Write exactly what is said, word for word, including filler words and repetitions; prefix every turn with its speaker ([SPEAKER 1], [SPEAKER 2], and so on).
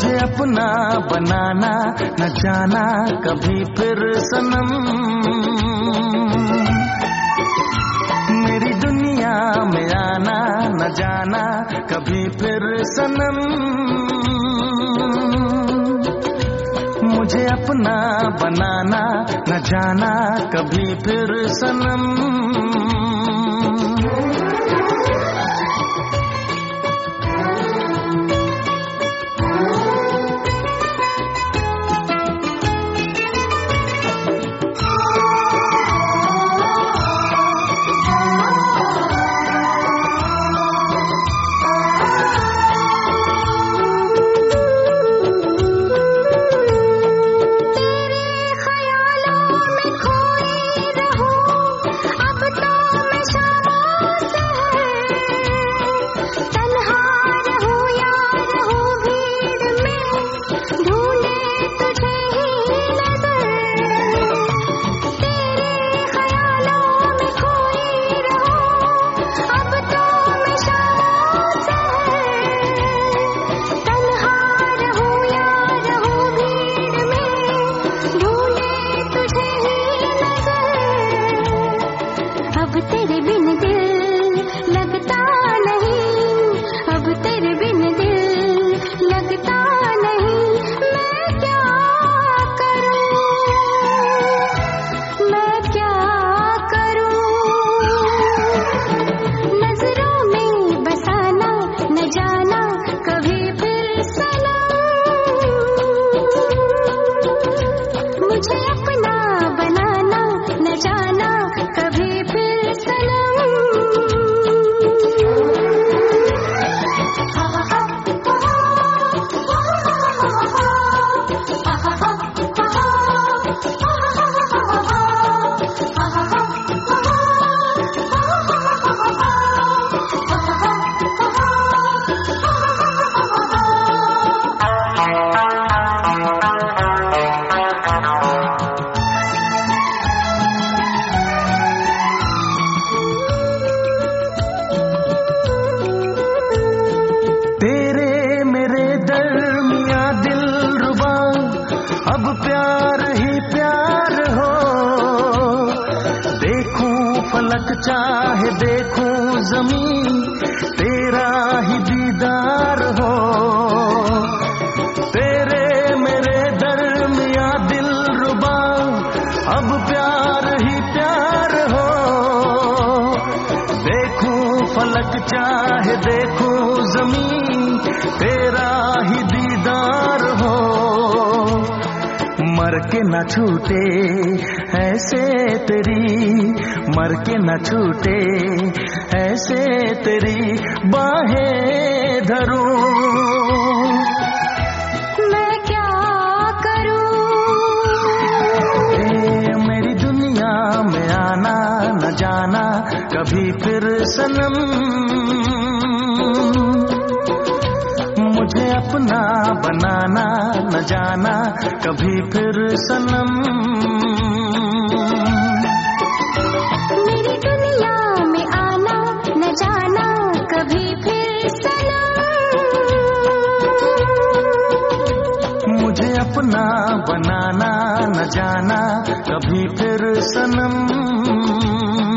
[SPEAKER 1] मुझे अपना बनाना न जाना कभी फिर सनम। मेरी दुनिया में आना न जाना कभी फिर सनम। मुझे अपना बनाना न जाना कभी फिर सनम। अब प्यार ही प्यार हो। देखूं फलक चाहे देखूं ज़मीं, तेरा ही दीदार हो। तेरे मेरे दरमियां दिलरुबा, अब प्यार ही प्यार हो। देखूं फलक चाहे देखूं ज़मीं, तेरा ही दीदार हो। मर के न छूटे ऐसे तेरी, मर के न छूटे ऐसे तेरी बाहें धरूं।
[SPEAKER 2] मैं क्या करूं?
[SPEAKER 1] ए मेरी दुनिया में आना न जाना कभी फिर सनम। मुझे अपना बनाना न जाना कभी फिर सनम।
[SPEAKER 2] मेरी दुनिया में आना न जाना कभी फिर सनम।
[SPEAKER 1] मुझे अपना बनाना न जाना कभी फिर सनम।